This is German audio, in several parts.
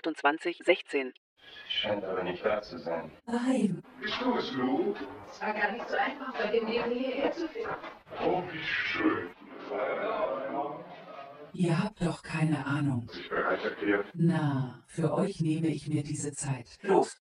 2816. Scheint aber nicht da zu sein. Nein. Bist du es, Lou? Es war gar nicht so einfach, bei dem Nebel hierher zu finden. Oh, wie schön. Ihr habt doch keine Ahnung. Sich bereit erklärt. Na, für euch nehme ich mir diese Zeit. Los!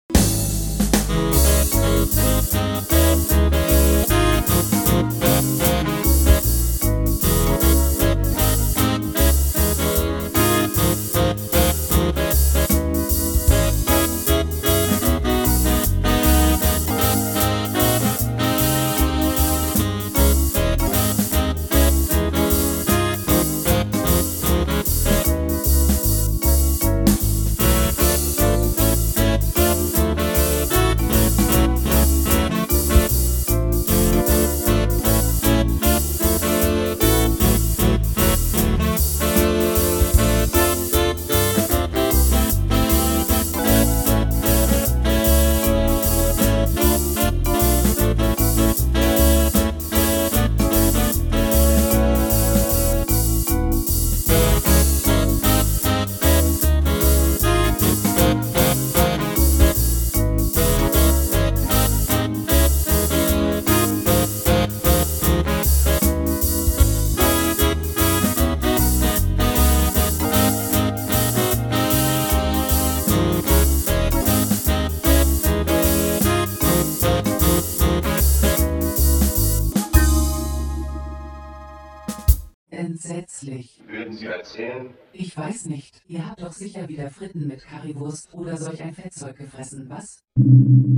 Entsetzlich. Würden Sie erzählen? Ich weiß nicht. Ihr habt doch sicher wieder Fritten mit Currywurst oder solch ein Fettzeug gefressen, was?